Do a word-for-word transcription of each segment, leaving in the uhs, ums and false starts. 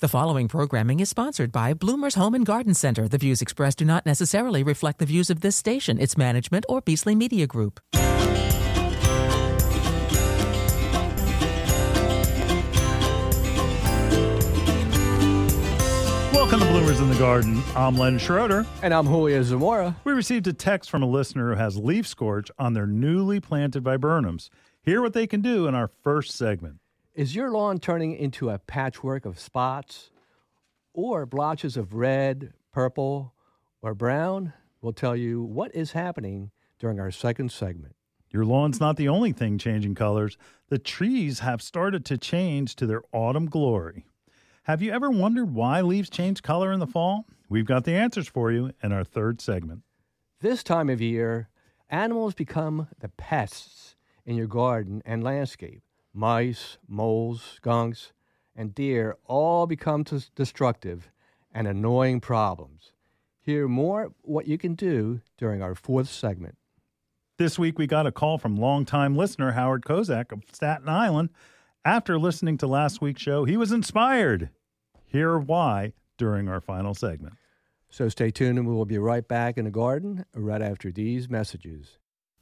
The following programming is sponsored by Bloomer's Home and Garden Center. The views expressed do not necessarily reflect the views of this station, its management, or Beasley Media Group. Welcome to Bloomers in the Garden. I'm Len Schroeder. And I'm Julio Zamora. We received a text from a listener who has leaf scorch on their newly planted viburnums. Hear what they can do in our first segment. Is your lawn turning into a patchwork of spots or blotches of red, purple, or brown? We'll tell you what is happening during our second segment. Your lawn's not the only thing changing colors. The trees have started to change to their autumn glory. Have you ever wondered why leaves change color in the fall? We've got the answers for you in our third segment. This time of year, animals become the pests in your garden and landscape. Mice, moles, skunks, and deer all become t- destructive and annoying problems. Hear more what you can do during our fourth segment. This week we got a call from longtime listener Howard Kozak of Staten Island. After listening to last week's show, he was inspired. Hear why during our final segment. So stay tuned and we will be right back in the garden right after these messages.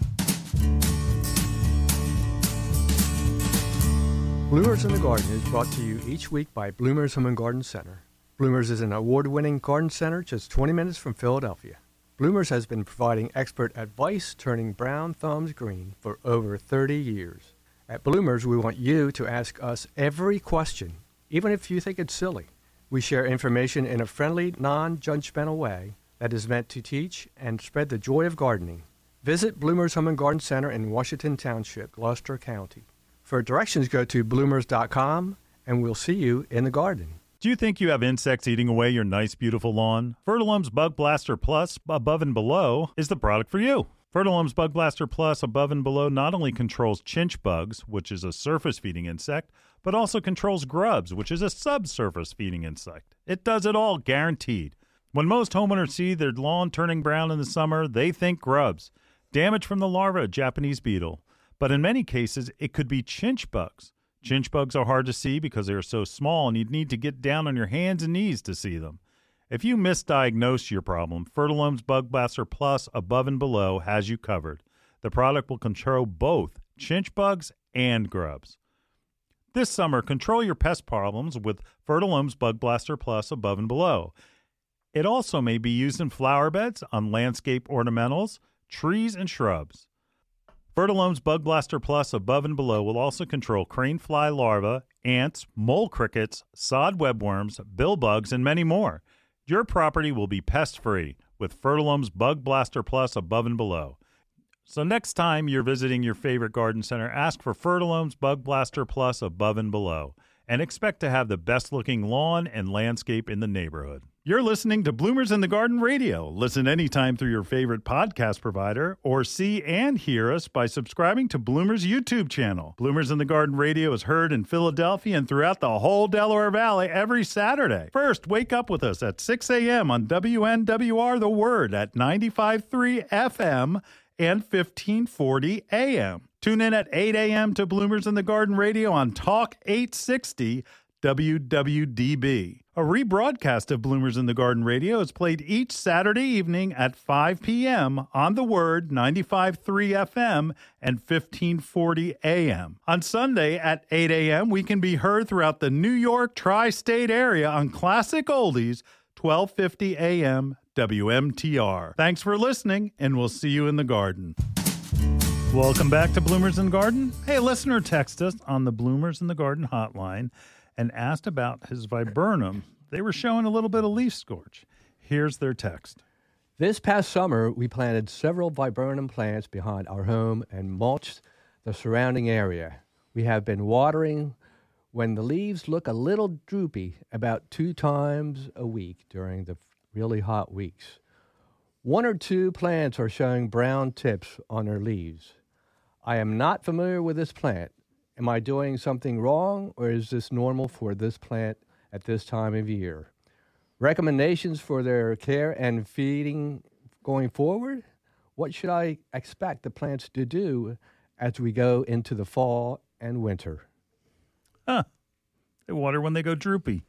Bloomers in the Garden is brought to you each week by Bloomers Home and Garden Center. Bloomers is an award-winning garden center just twenty minutes from Philadelphia. Bloomers has been providing expert advice turning brown thumbs green for over thirty years. At Bloomers, we want you to ask us every question, even if you think it's silly. We share information in a friendly, non-judgmental way that is meant to teach and spread the joy of gardening. Visit Bloomers Home and Garden Center in Washington Township, Gloucester County. For directions, go to bloomers dot com, and we'll see you in the garden. Do you think you have insects eating away your nice, beautiful lawn? Fertilum's Bug Blaster Plus Above and Below is the product for you. Fertilum's Bug Blaster Plus Above and Below not only controls chinch bugs, which is a surface-feeding insect, but also controls grubs, which is a subsurface feeding insect. It does it all, guaranteed. When most homeowners see their lawn turning brown in the summer, they think grubs, damage from the larva, Japanese beetle. But in many cases, it could be chinch bugs. Chinch bugs are hard to see because they are so small and you'd need to get down on your hands and knees to see them. If you misdiagnose your problem, Fertilum's Bug Blaster Plus Above and Below has you covered. The product will control both chinch bugs and grubs. This summer, control your pest problems with Fertilum's Bug Blaster Plus Above and Below. It also may be used in flower beds, on landscape ornamentals, trees, and shrubs. Fertilum's Bug Blaster Plus Above and Below will also control crane fly larvae, ants, mole crickets, sod webworms, bill bugs, and many more. Your property will be pest-free with Fertilum's Bug Blaster Plus Above and Below. So next time you're visiting your favorite garden center, ask for Fertilum's Bug Blaster Plus Above and Below and expect to have the best-looking lawn and landscape in the neighborhood. You're listening to Bloomers in the Garden Radio. Listen anytime through your favorite podcast provider or see and hear us by subscribing to Bloomers YouTube channel. Bloomers in the Garden Radio is heard in Philadelphia and throughout the whole Delaware Valley every Saturday. First, wake up with us at six a.m. on W N W R The Word at ninety-five point three F M and fifteen forty A M. Tune in at eight a.m. to Bloomers in the Garden Radio on Talk eight sixty W W D B. A rebroadcast of Bloomers in the Garden Radio is played each Saturday evening at five p.m. on The Word, ninety-five point three F M and fifteen forty A M. On Sunday at eight a.m., we can be heard throughout the New York tri-state area on Classic Oldies, twelve fifty A M W M T R. Thanks for listening, and we'll see you in the garden. Welcome back to Bloomers in the Garden. Hey, a listener texted us on the Bloomers in the Garden hotline and asked about his viburnum. They were showing a little bit of leaf scorch. Here's their text. This past summer, we planted several viburnum plants behind our home and mulched the surrounding area. We have been watering when the leaves look a little droopy about two times a week during the really hot weeks. One or two plants are showing brown tips on their leaves. I am not familiar with this plant. Am I doing something wrong, or is this normal for this plant at this time of year? Recommendations for their care and feeding going forward? What should I expect the plants to do as we go into the fall and winter? Huh. They water when they go droopy.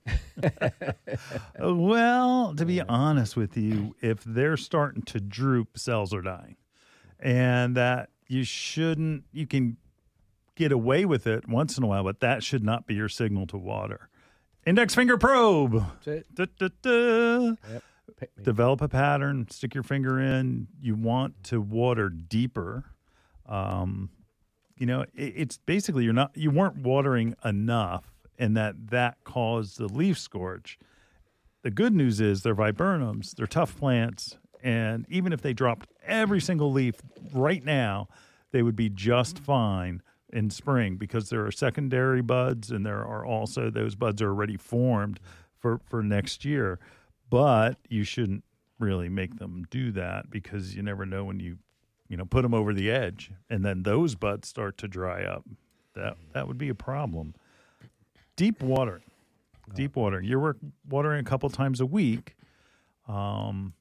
Well, to be honest with you, if they're starting to droop, cells are dying. And that you shouldn't, you can get away with it once in a while, but that should not be your signal to water. Index finger probe. That's it. Da, da, da. Yep. Pick me. Develop a pattern, stick your finger in. You want to water deeper. Um, you know, it, it's basically you're not, you weren't watering enough, and that that caused the leaf scorch. The good news is they're viburnums, they're tough plants, and even if they dropped every single leaf right now, they would be just fine in spring because there are secondary buds, and there are also those buds are already formed for, for next year. But you shouldn't really make them do that because you never know when you, you know, put them over the edge and then those buds start to dry up. That that would be a problem. Deep watering. Deep watering. You're watering a couple times a week. Um,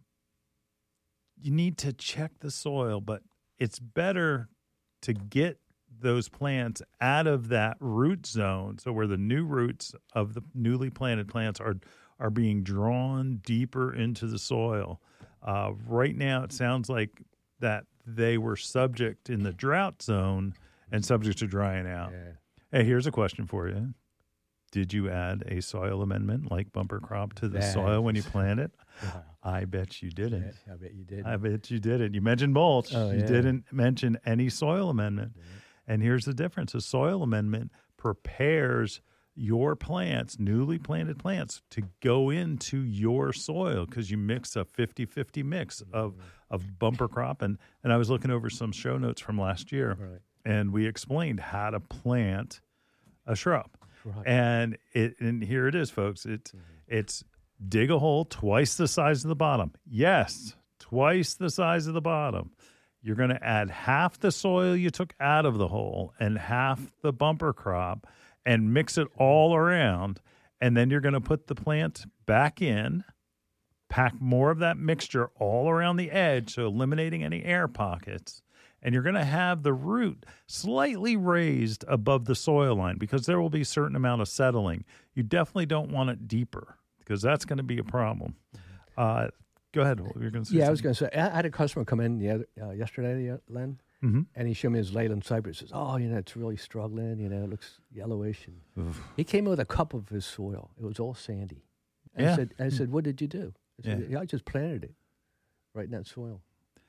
you need to check the soil, but it's better to get those plants out of that root zone, so where the new roots of the newly planted plants are are being drawn deeper into the soil. Uh, right now, it sounds like that they were subject in the drought zone and subject to drying out. Yeah. Hey, here's a question for you. Did you add a soil amendment like bumper crop to the Yes. soil when you planted? Wow. I bet you didn't. Yes, I bet you did. I bet you didn't. You mentioned mulch. Oh, you yeah. didn't mention any soil amendment. Mm-hmm. And here's the difference. A soil amendment prepares your plants, newly planted plants, to go into your soil because you mix a fifty-fifty mix of, of bumper crop. And, and I was looking over some show notes from last year, Right. and we explained how to plant a shrub. Right. And it and here it is, folks. It's it's dig a hole twice the size of the bottom. Yes, twice the size of the bottom. You're going to add half the soil you took out of the hole and half the bumper crop and mix it all around. And then you're going to put the plant back in, pack more of that mixture all around the edge, so eliminating any air pockets. And you're going to have the root slightly raised above the soil line because there will be a certain amount of settling. You definitely don't want it deeper because that's going to be a problem. Uh, go ahead. You're going to say Yeah, I was something. going to say, I I had a customer come in the other, uh, yesterday, uh, Len, Mhm. and he showed me his Leyland cypress. He says, oh, you know, it's really struggling. You know, it looks yellowish. And he came in with a cup of his soil. It was all sandy. And Yeah. I said, I said, what did you do? I said, Yeah. yeah, I just planted it right in that soil.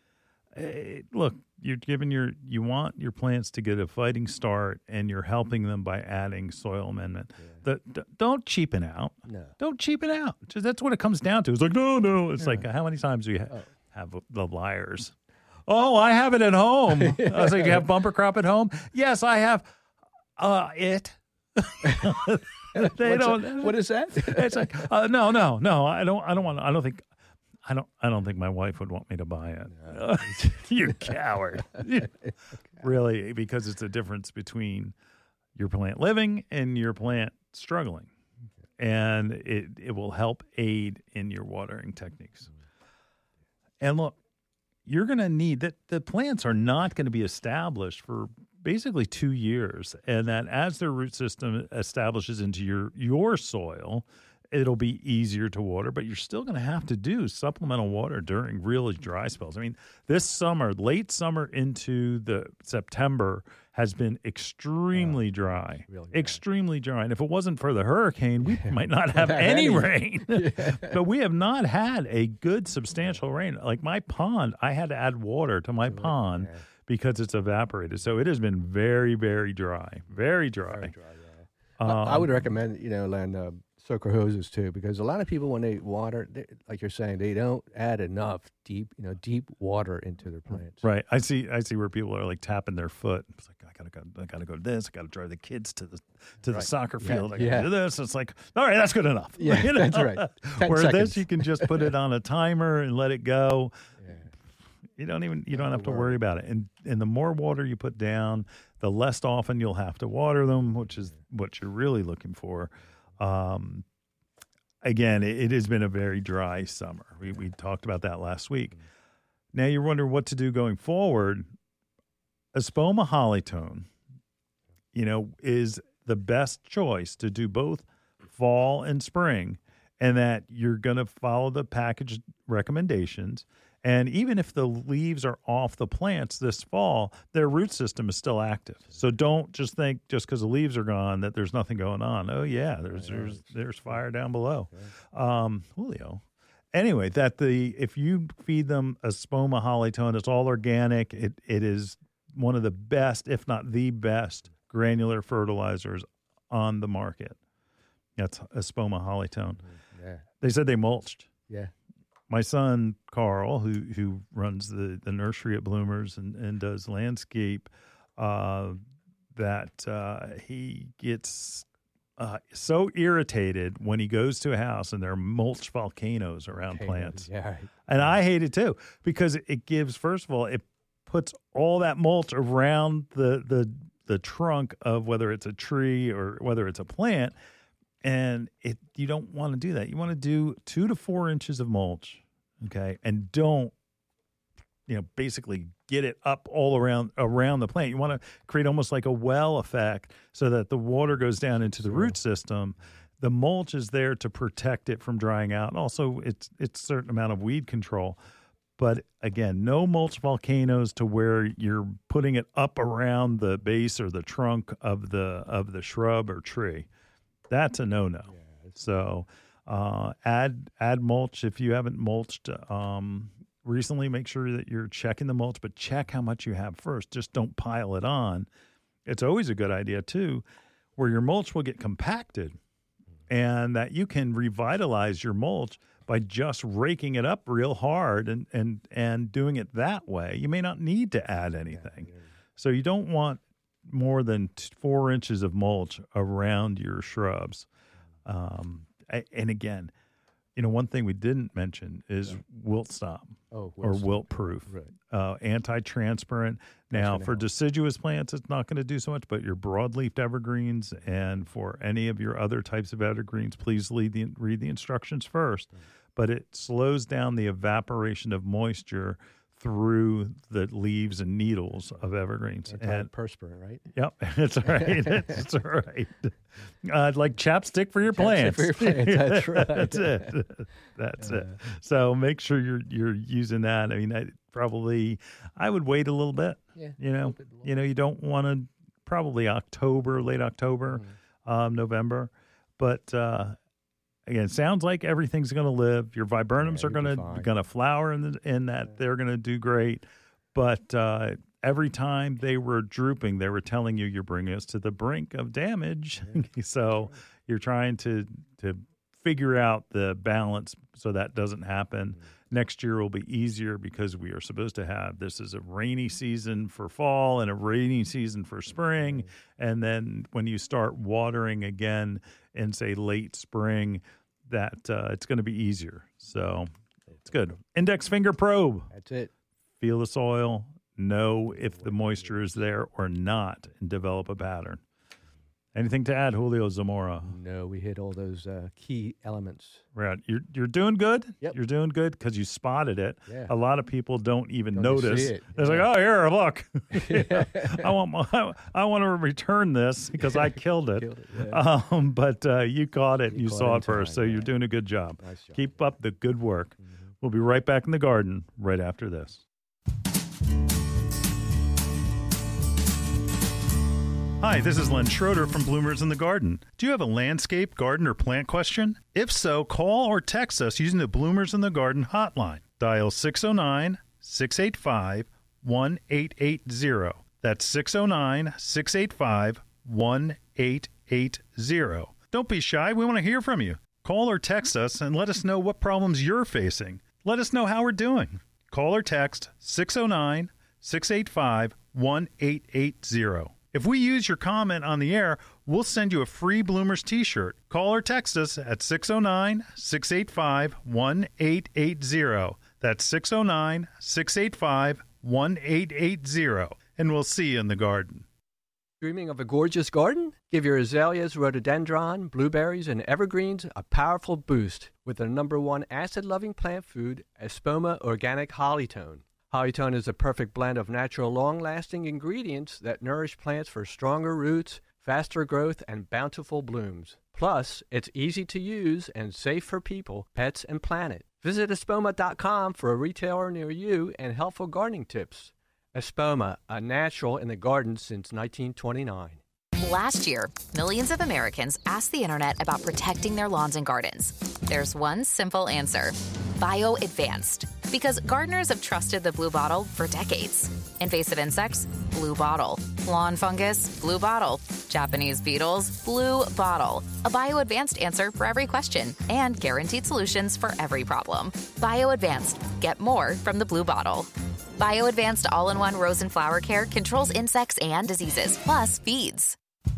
Eh, look, you're giving your you want your plants to get a fighting start, and you're helping them by adding soil amendment. The, d- don't cheapen out. No. Don't cheapen out. Just, that's what it comes down to. It's like no, no. It's like how many times do you ha- have the liars? Oh, I have it at home. I was like, you have bumper crop at home? Yes, I have. Uh, it. they What's don't. that? What is that? It's like uh, no, no, no. I don't. I don't want. I don't think. I don't. I don't think my wife would want me to buy it. You coward! Really, because it's a difference between your plant living and your plant struggling, and it it will help aid in your watering techniques. And look, you're going to need that. The plants are not going to be established for basically two years, and that as their root system establishes into your your soil, it'll be easier to water, but you're still going to have to do supplemental water during really dry spells. I mean, this summer, late summer into the September has been extremely dry, really dry. extremely dry. And if it wasn't for the hurricane, we might not have any rain. But we have not had a good substantial rain. Like my pond, I had to add water to my pond because it's evaporated. So it has been very, very dry, very dry. Very dry, yeah. I- I Um, would recommend, you know, Len, uh, circle hoses too, because a lot of people, when they water, they, like you're saying, they don't add enough deep, you know, deep water into their plants. Right. I see I see where people are like tapping their foot. It's like I gotta go I gotta go to this, I gotta drive the kids to the to the Right. soccer Yeah, field, I gotta yeah. do this. It's like, all right, that's good enough. Yeah, You know? that's right. Ten Where seconds. this you can just put it on a timer and let it go. Yeah. You don't even you don't have to worry. worry about it. And and the more water you put down, the less often you'll have to water them, which is what you're really looking for. Um Again, it, it has been a very dry summer. We we talked about that last week. Now you're wondering what to do going forward. Espoma Hollytone, you know, is the best choice to do both fall and spring, and that you're going to follow the package recommendations. And even if the leaves are off the plants this fall, their root system is still active. So don't just think just because the leaves are gone that there's nothing going on. Oh yeah, there's there's there's fire down below. Um, Julio. Anyway, that the if you feed them a Espoma Hollytone, it's all organic. It it is one of the best, if not the best, granular fertilizers on the market. That's Espoma Hollytone. Yeah. They said they mulched. Yeah. My son, Carl, who who runs the, the nursery at Bloomers and, and does landscape, uh, that uh, he gets uh, so irritated when he goes to a house and there are mulch volcanoes around Volcanoes, plants. yeah, right. And I hate it too because it gives, first of all, it puts all that mulch around the, the, the trunk of whether it's a tree or whether it's a plant. And it you don't want to do that. You want to do two to four inches of mulch, okay? And don't, you know, basically get it up all around around the plant. You want to create almost like a well effect so that the water goes down into the sure. root system. The mulch is there to protect it from drying out. And also, it's it's a certain amount of weed control. But again, no mulch volcanoes to where you're putting it up around the base or the trunk of the of the shrub or tree. That's a no-no. Yeah, so uh, add add mulch if you haven't mulched um, recently. Make sure that you're checking the mulch, but check how much you have first. Just don't pile it on. It's always a good idea, too, where your mulch will get compacted and that you can revitalize your mulch by just raking it up real hard and, and, and doing it that way. You may not need to add anything. Yeah, yeah. So you don't want more than four inches of mulch around your shrubs. Um, and again, you know, one thing we didn't mention is wilt stop oh, or wilt proof, right. uh, anti-transparent. Now, for deciduous plants, it's not going to do so much, but your broadleaf evergreens and for any of your other types of evergreens, please read the, read the instructions first. Right. But it slows down the evaporation of moisture through the leaves and needles of evergreens. Antiperspirant, right? Yep, that's right. That's right. Uh, like chapstick for your plants. Chapstick for your plants. That's right. That's it. That's uh, it. So make sure you're you're using that. I mean, I probably I would wait a little bit. Yeah. You know, a little bit, a little you know, you don't want to probably October, late October, mm-hmm. um, November, but. Uh, Again, it sounds like everything's going to live. Your viburnums yeah, are going to going to flower in, the, in that yeah. they're going to do great. But uh, every time they were drooping, they were telling you you're bringing us to the brink of damage. Yeah. So right. you're trying to to figure out the balance so that doesn't happen. Mm-hmm. Next year will be easier because we are supposed to have this is a rainy season for fall and a rainy season for spring. Mm-hmm. And then when you start watering again in, say, late spring, that uh, it's going to be easier. So it's good. Index finger probe. That's it. Feel the soil. Know if the moisture is there or not and develop a pattern. Anything to add, Julio Zamora? No, we hit all those uh, key elements. Right. You're you're doing good. Yep. You're doing good because you spotted it. Yeah. A lot of people don't even don't notice. See it. They're yeah. like, oh, here, look. I want my, I want to return this because I killed it. killed it yeah. um, but uh, you caught it. You, you saw it, it it first. time, so yeah. you're doing a good job. Nice job. Keep up the good work. Mm-hmm. We'll be right back in the garden right after this. Hi, this is Len Schroeder from Bloomers in the Garden. Do you have a landscape, garden, or plant question? If so, call or text us using the Bloomers in the Garden hotline. Dial six oh nine, six eight five, one eight eight zero. That's six oh nine, six eight five, one eight eight zero. Don't be shy. We want to hear from you. Call or text us and let us know what problems you're facing. Let us know how we're doing. Call or text six oh nine, six eight five, one eight eight zero. If we use your comment on the air, we'll send you a free Bloomers t-shirt. Call or text us at six oh nine, six eight five, one eight eight zero. That's six oh nine, six eight five, one eight eight zero. And we'll see you in the garden. Dreaming of a gorgeous garden? Give your azaleas, rhododendron, blueberries, and evergreens a powerful boost with the number one acid-loving plant food, Espoma Organic Hollytone. Hollytone is a perfect blend of natural, long-lasting ingredients that nourish plants for stronger roots, faster growth, and bountiful blooms. Plus, it's easy to use and safe for people, pets, and planet. Visit Espoma dot com for a retailer near you and helpful gardening tips. Espoma, a natural in the garden since nineteen twenty-nine. Last year, millions of Americans asked the internet about protecting their lawns and gardens. There's one simple answer: Bio Advanced. Because gardeners have trusted the Blue Bottle for decades. Invasive insects? Blue Bottle. Lawn fungus? Blue Bottle. Japanese beetles? Blue Bottle. A Bio Advanced answer for every question and guaranteed solutions for every problem. Bio Advanced. Get more from the Blue Bottle. Bio Advanced all-in-one rose and flower care controls insects and diseases, plus feeds.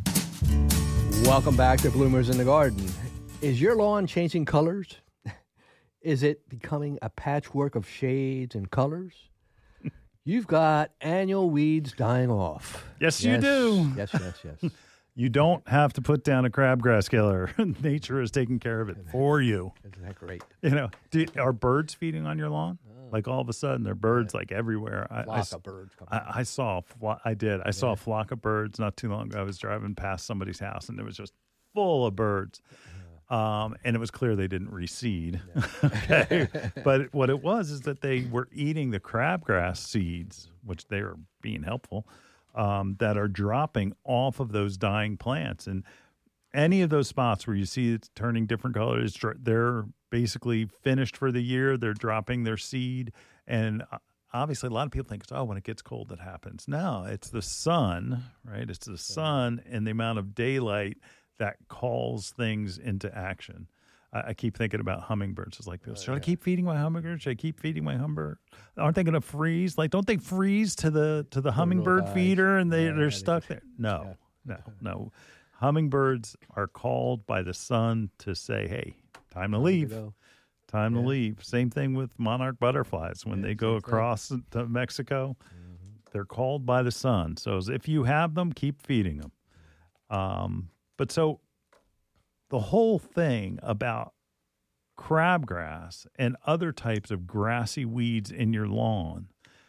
Welcome back to Bloomers in the Garden. Is your lawn changing colors? Is it becoming a patchwork of shades and colors? You've got annual weeds dying off. Yes, yes you do. Yes, yes, yes. You don't have to put down a crabgrass killer. Nature is taking care of it for you. Isn't that great? You know, do, are birds feeding on your lawn? Oh. Like all of a sudden, there are birds yeah. like everywhere. A flock I, of birds. I, I saw. I did. I yeah. saw a flock of birds not too long ago. I was driving past somebody's house, and it was just full of birds. Um, and it was clear they didn't reseed. Yeah. Okay. But what it was is that they were eating the crabgrass seeds, which they were being helpful, um, that are dropping off of those dying plants. And any of those spots where you see it's turning different colors, they're basically finished for the year. They're dropping their seed. And obviously, a lot of people think, oh, when it gets cold, that happens. No, it's the sun, right? It's the sun and the amount of daylight that calls things into action. I, I keep thinking about hummingbirds. It's like, oh, should yeah. I keep feeding my hummingbirds? Should I keep feeding my hummingbird? Aren't they going to freeze? Like, don't they freeze to the to the hummingbird feeder and they, yeah, they're stuck there? No, yeah. no, no. Hummingbirds are called by the sun to say, hey, time to leave. To time yeah. to leave. Same thing with monarch butterflies. When yeah, they go across thing. to Mexico, mm-hmm. they're called by the sun. So if you have them, keep feeding them. Um, But so the whole thing about crabgrass and other types of grassy weeds in your lawn,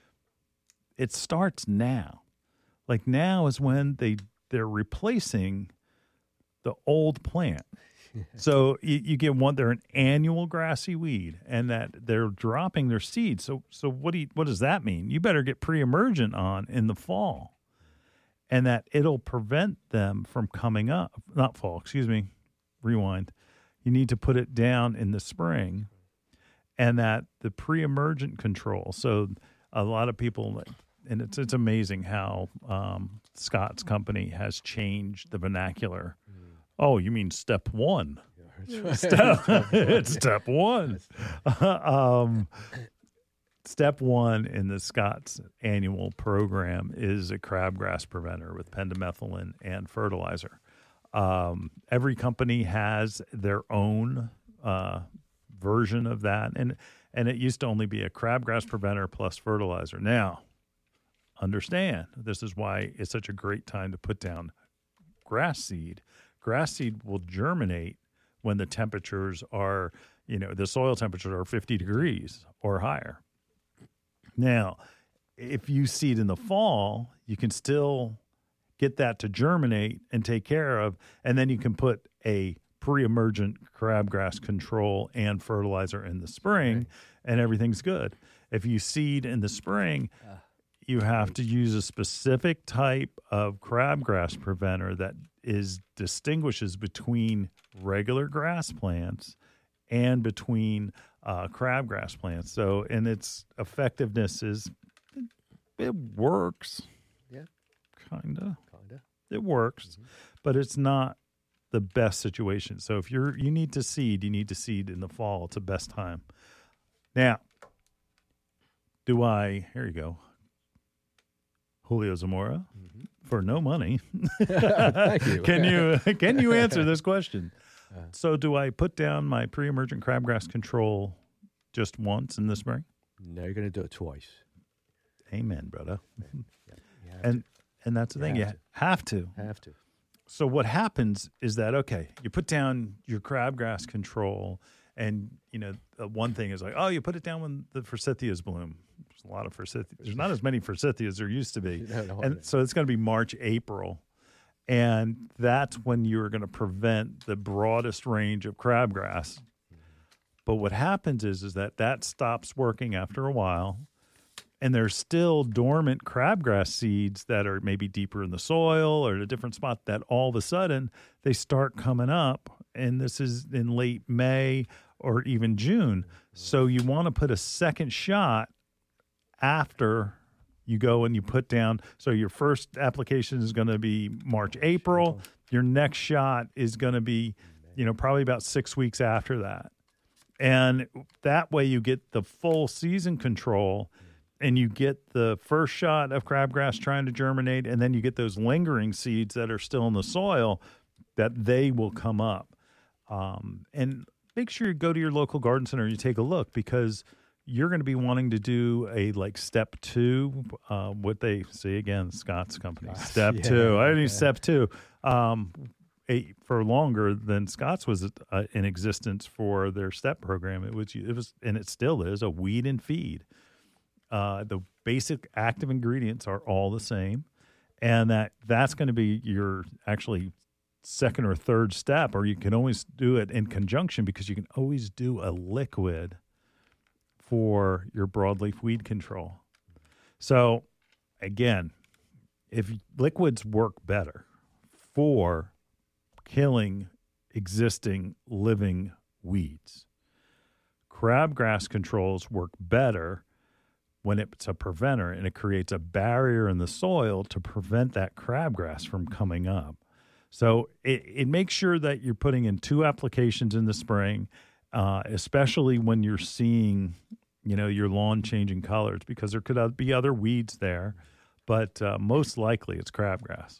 it starts now. Like now is when they, they're replacing the old plant. So you, you get one, they're an annual grassy weed, and that they're dropping their seeds. So so what do you, what does that mean? You better get pre-emergent on in the fall. And that it'll prevent them from coming up, not fall, excuse me, rewind. You need to put it down in the spring, and that the pre-emergent control. So a lot of people, and it's it's amazing how um, Scott's company has changed the vernacular. Mm. Oh, you mean step one? Yeah, right. step, it's step one. um, Step one in the Scott's annual program is a crabgrass preventer with pendimethalin and fertilizer. Um, every company has their own uh, version of that, and and it used to only be a crabgrass preventer plus fertilizer. Now, understand, this is why it's such a great time to put down grass seed. Grass seed will germinate when the temperatures are, you know, the soil temperatures are fifty degrees or higher. Now, if you seed in the fall, you can still get that to germinate and take care of, and then you can put a pre-emergent crabgrass control and fertilizer in the spring, right. and everything's good. If you seed in the spring, uh, you have to use a specific type of crabgrass preventer that is distinguishes between regular grass plants and between uh, crabgrass plants. So, and its effectiveness is, it, it works. Yeah. Kinda. Kinda. It works, mm-hmm. but it's not the best situation. So if you're, you need to seed, you need to seed in the fall. It's the best time. Now, do I, here you go, Julio Zamora, mm-hmm. for no money. Thank you. Can you, can you answer this question? Uh, so do I put down my pre-emergent crabgrass control just once in the spring? No, you're going to do it twice. Amen, brother. Yeah, and to. and that's the you thing. Have you to. have to. Have to. So what happens is that, okay, you put down your crabgrass control, and, you know, uh, one thing is like, oh, you put it down when the forsythias bloom. There's a lot of forsythias. There's not as many forsythias as there used to be. no, no, and no. so it's going to be March, April. And that's when you're going to prevent the broadest range of crabgrass. But what happens is, is that that stops working after a while, and there's still dormant crabgrass seeds that are maybe deeper in the soil or at a different spot that all of a sudden they start coming up, and this is in late May or even June. So you want to put a second shot after you go and you put down. So your first application is going to be March, April. Your next shot is going to be, you know, probably about six weeks after that. And that way you get the full season control, and you get the first shot of crabgrass trying to germinate, and then you get those lingering seeds that are still in the soil that they will come up. Um, and make sure you go to your local garden center and you take a look, because you're going to be wanting to do a like step two, uh, what they say again, Scott's company, Gosh, step yeah, two. I need yeah. step two. Um, a, for longer than Scott's was uh, in existence for their step program. It was, it was, and it still is, a weed and feed. Uh, the basic active ingredients are all the same, and that that's going to be your actually second or third step, or you can always do it in conjunction, because you can always do a liquid for your broadleaf weed control. So, again, if liquids work better for killing existing living weeds, crabgrass controls work better when it's a preventer, and it creates a barrier in the soil to prevent that crabgrass from coming up. So it, it makes sure that you're putting in two applications in the spring, uh, especially when you're seeing, you know, your lawn changing colors, because there could be other weeds there, but uh, most likely it's crabgrass.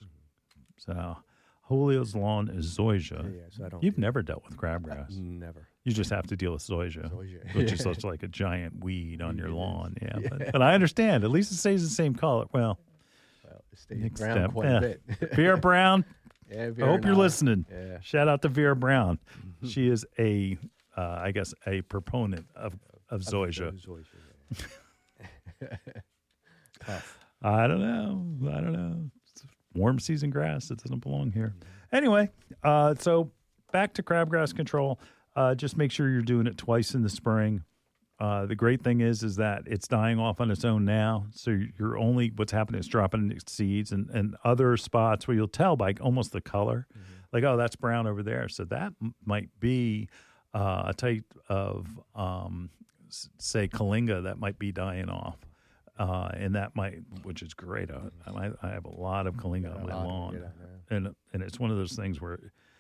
So Julio's lawn is zoysia. Yeah, so I don't You've do never dealt with crabgrass. Never. You just have to deal with zoysia, Zoysia. which is such like a giant weed on your It is. lawn. Yeah, Yeah. But, but I understand. At least it stays the same color. Well, Well, it stays next brown step. quite Yeah. a bit. Vera Brown, Yeah, I Vera hope and you're I. listening. Yeah. Shout out to Vera Brown. She is a, uh, I guess, a proponent of, of zoysia. Zoysia, yeah. Tough. I don't know. I don't know. It's warm season grass. It doesn't belong here. Anyway, uh, so back to crabgrass control. Uh, just make sure you're doing it twice in the spring. Uh, the great thing is, is that it's dying off on its own now. So you're only, what's happening is dropping its seeds, and, and other spots where you'll tell by almost the color, mm-hmm. like, oh, that's brown over there. So that m- might be uh, a type of, um, s- say, Kalinga that might be dying off. Uh, and that might, which is great. I, I, I have a lot of Kalinga on my lawn. And, and it's one of those things where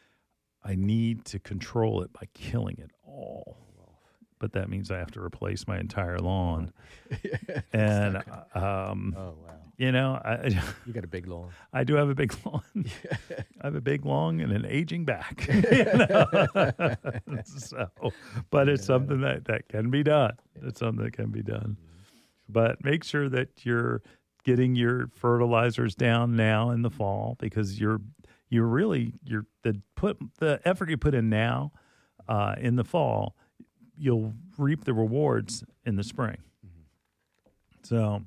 I need to control it by killing it all. But that means I have to replace my entire lawn. Yeah, and, um, oh, wow. you know, I, You got a big lawn. I do have a big lawn. Yeah. I have a big lawn and an aging back. You know? So, but it's something that, that can be done. It's something that can be done. But make sure that you're getting your fertilizers down now in the fall, because you're you're really you're the put the effort you put in now uh, in the fall, you'll reap the rewards in the spring. Mm-hmm. So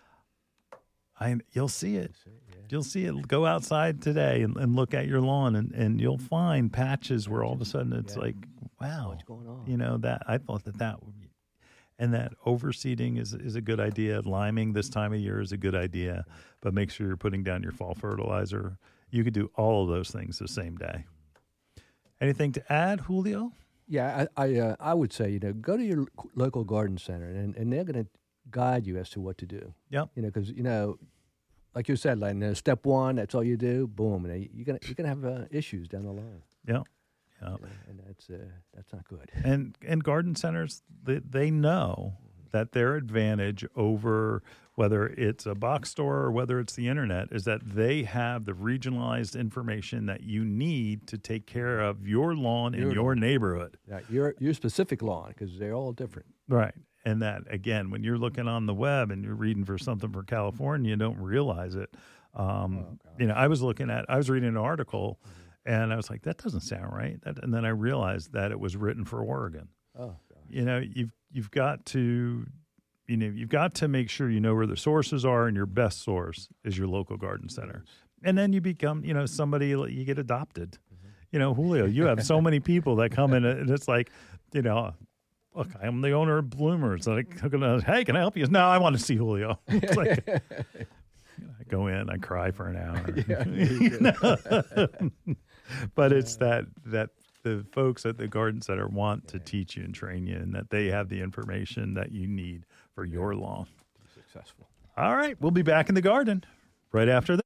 I you'll see it. You'll see it. Go outside today and, and look at your lawn, and, and you'll find patches where all of a sudden it's yeah. like, wow, What's going on? You know, that I thought that that would be. And that overseeding is is a good idea. Liming this time of year is a good idea, but make sure you're putting down your fall fertilizer. You could do all of those things the same day. Anything to add, Julio? Yeah, I I, uh, I would say, you know, go to your local garden center, and, and they're going to guide you as to what to do. Yep. You know, because, you know, like you said, like, you know, step one, that's all you do, boom, and you're going you're gonna have uh, issues down the line. Yep. Yep. You know, and that's, uh, that's not good. And and garden centers, they, they know that their advantage over whether it's a box store or whether it's the internet is that they have the regionalized information that you need to take care of your lawn in Your your lawn. neighborhood. Yeah, your your specific lawn, because they're all different. Right. And that, again, when you're looking on the web and you're reading for something for California, you don't realize it. Um, Oh, you know, I was looking at, I was reading an article, and I was like, that doesn't sound right. That, and then I realized that it was written for Oregon. Oh, gosh. You know, you've you've got to, you know, you've got to make sure you know where the sources are, and your best source is your local garden center. And then you become, you know, somebody, you get adopted. Mm-hmm. You know, Julio, you have so many people that come in and it's like, you know, look, I'm the owner of Bloomers. Like, hey, can I help you? No, I want to see Julio. It's like, I go in, I cry for an hour. Yeah, you know? But it's that that the folks at the Garden Center want to teach you and train you, and that they have the information that you need for your lawn. Successful. All right, we'll be back in the garden right after this.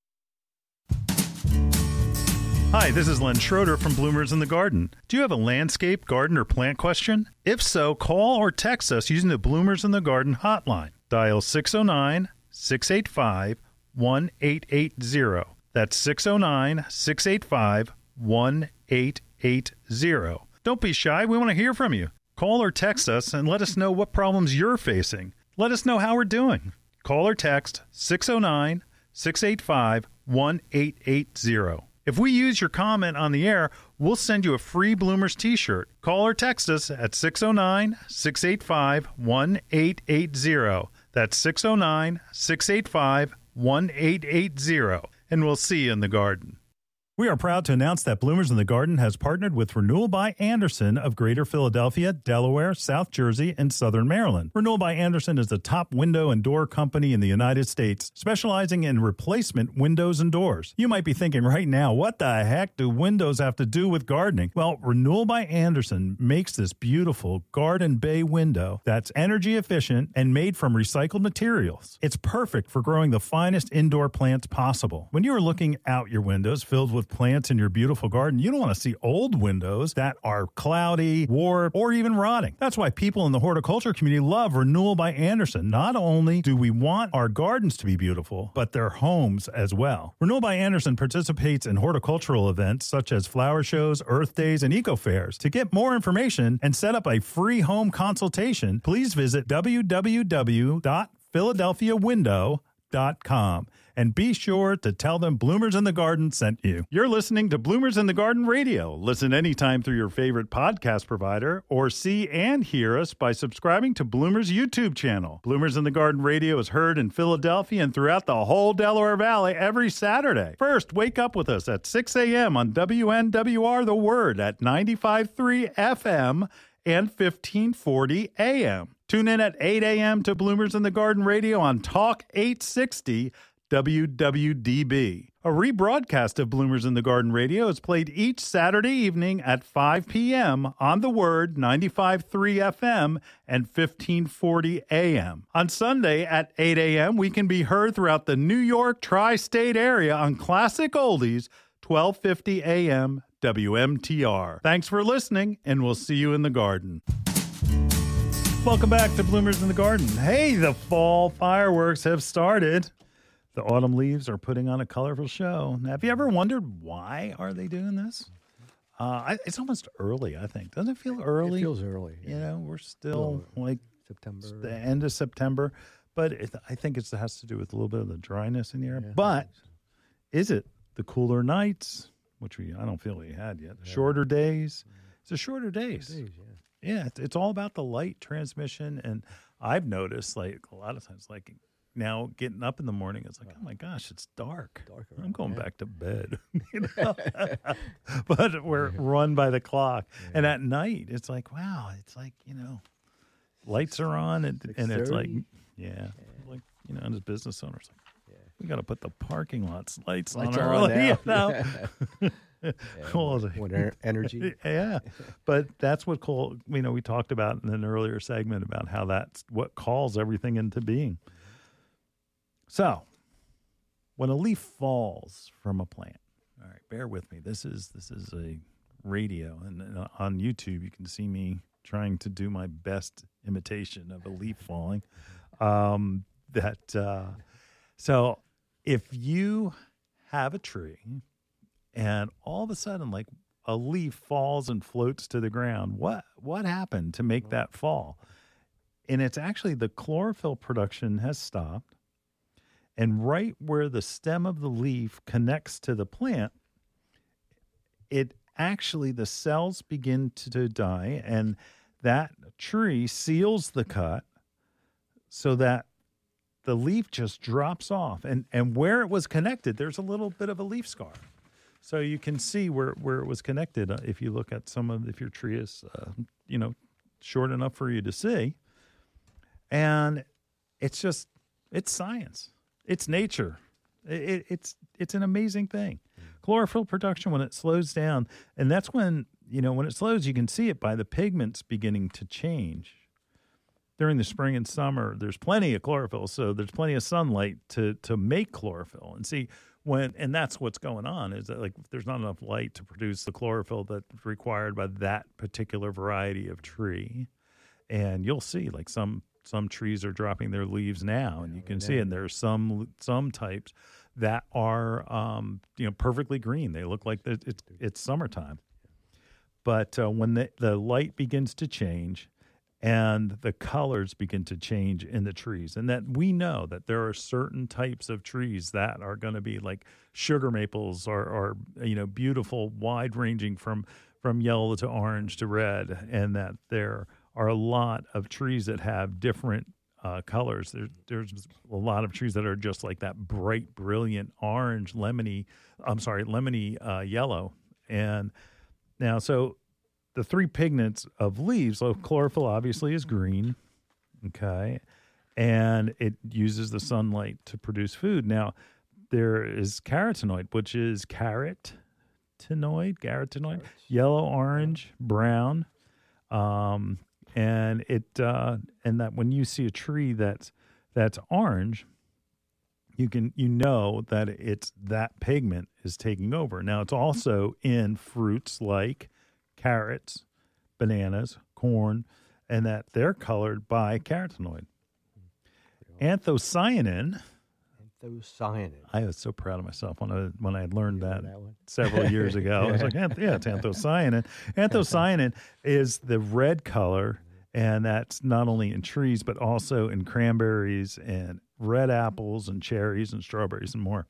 Hi, this is Len Schroeder from Bloomers in the Garden. Do you have a landscape, garden, or plant question? If so, call or text us using the Bloomers in the Garden hotline. Dial six oh nine, six eight five, one eight eight zero. That's six oh nine, six eight five, one eight eight zero. Don't be shy. We want to hear from you. Call or text us and let us know what problems you're facing. Let us know how we're doing. Call or text six oh nine, six eight five, one eight eight zero. If we use your comment on the air, we'll send you a free Bloomers t-shirt. Call or text us at six oh nine, six eight five, one eight eight zero. That's six oh nine, six eight five, one eight eight zero. And we'll see you in the garden. We are proud to announce that Bloomers in the Garden has partnered with Renewal by Andersen of Greater Philadelphia, Delaware, South Jersey, and Southern Maryland. Renewal by Andersen is the top window and door company in the United States, specializing in replacement windows and doors. You might be thinking right now, what the heck do windows have to do with gardening? Well, Renewal by Andersen makes this beautiful garden bay window that's energy efficient and made from recycled materials. It's perfect for growing the finest indoor plants possible. When you are looking out your windows filled with plants in your beautiful garden, you don't want to see old windows that are cloudy, warped, or even rotting. That's why people in the horticulture community love Renewal by Andersen. Not only do we want our gardens to be beautiful, but their homes as well. Renewal by Andersen participates in horticultural events such as flower shows, earth days, and eco fairs. To get more information and set up a free home consultation, please visit w w w dot philadelphia window dot com. And be sure to tell them Bloomers in the Garden sent you. You're listening to Bloomers in the Garden Radio. Listen anytime through your favorite podcast provider, or see and hear us by subscribing to Bloomers YouTube channel. Bloomers in the Garden Radio is heard in Philadelphia and throughout the whole Delaware Valley every Saturday. First, wake up with us at six a.m. on W N W R The Word at ninety-five point three F M and fifteen forty A M. Tune in at eight a.m. to Bloomers in the Garden Radio on Talk eight sixty W W D B. A rebroadcast of Bloomers in the Garden Radio is played each Saturday evening at five p.m. on The Word, ninety-five point three F M and fifteen forty A M. On Sunday at eight a.m., we can be heard throughout the New York tri-state area on Classic Oldies, twelve fifty A M W M T R. Thanks for listening, and we'll see you in the garden. Welcome back to Bloomers in the Garden. Hey, the fall fireworks have started. The autumn leaves are putting on a colorful show. Now, have you ever wondered why are they doing this? Uh, I, it's almost early, I think. Doesn't it feel early? It feels early. Yeah. You know, we're still oh, like September, the end of September. But it, I think it has to do with a little bit of the dryness in the air. Yeah, but is it the cooler nights, which we I don't feel we had yet, yeah. shorter days? It's the shorter days. days yeah, yeah it's, it's all about the light transmission. And I've noticed, like, a lot of times, like, now getting up in the morning, it's like, oh my gosh, it's dark. dark I'm going yeah. back to bed. You know? But we're run by the clock. Yeah. And at night, it's like, wow, it's like, you know, lights are on, and, and it's like, yeah, yeah, like, you know, and as business owners, like, yeah. we got to put the parking lots lights, lights on early. You know? Yeah, cool. More energy. Yeah. But that's what cool, you know, we talked about in an earlier segment about how that's what calls everything into being. So, when a leaf falls from a plant, all right, bear with me. This is this is a radio, and, and on YouTube you can see me trying to do my best imitation of a leaf falling. Um, that uh, so, if you have a tree, and all of a sudden, like a leaf falls and floats to the ground, what what happened to make that fall? And it's actually the chlorophyll production has stopped. And right where the stem of the leaf connects to the plant, it actually, the cells begin to, to die, and that tree seals the cut so that the leaf just drops off. And, and where it was connected, there's a little bit of a leaf scar. So you can see where, where it was connected uh, if you look at some of, if your tree is, uh, you know, short enough for you to see. And it's just, it's science. It's nature. It, it, it's it's an amazing thing. Chlorophyll production, when it slows down, and that's when, you know, when it slows, you can see it by the pigments beginning to change. During the spring and summer, there's plenty of chlorophyll, so there's plenty of sunlight to to make chlorophyll. And see, when and that's what's going on, is that like there's not enough light to produce the chlorophyll that's required by that particular variety of tree. And you'll see, like some some trees are dropping their leaves now, and you can see it. And there's some some types that are um, you know, perfectly green. They look like it's it's summertime. But uh, when the, the light begins to change and the colors begin to change in the trees, and that we know that there are certain types of trees that are going to be like sugar maples are, are you know, beautiful, wide ranging from from yellow to orange to red, and that there are a lot of trees that have different uh, colors. There's there's a lot of trees that are just like that bright, brilliant orange, lemony. I'm sorry, lemony uh, yellow. And now, so the three pigments of leaves, so chlorophyll obviously is green, okay, and it uses the sunlight to produce food. Now, there is carotenoid, which is carotenoid, carotenoid, yellow, orange, brown. Um, And it uh, and that when you see a tree that's that's orange, you can you know that it's that pigment is taking over. Now it's also in fruits like carrots, bananas, corn, and that they're colored by carotenoid. Anthocyanin. Anthocyanin. I was so proud of myself when I when I had learned that, that several years ago. I was like, yeah, it's anthocyanin. Anthocyanin is the red color. And that's not only in trees, but also in cranberries and red apples and cherries and strawberries and more.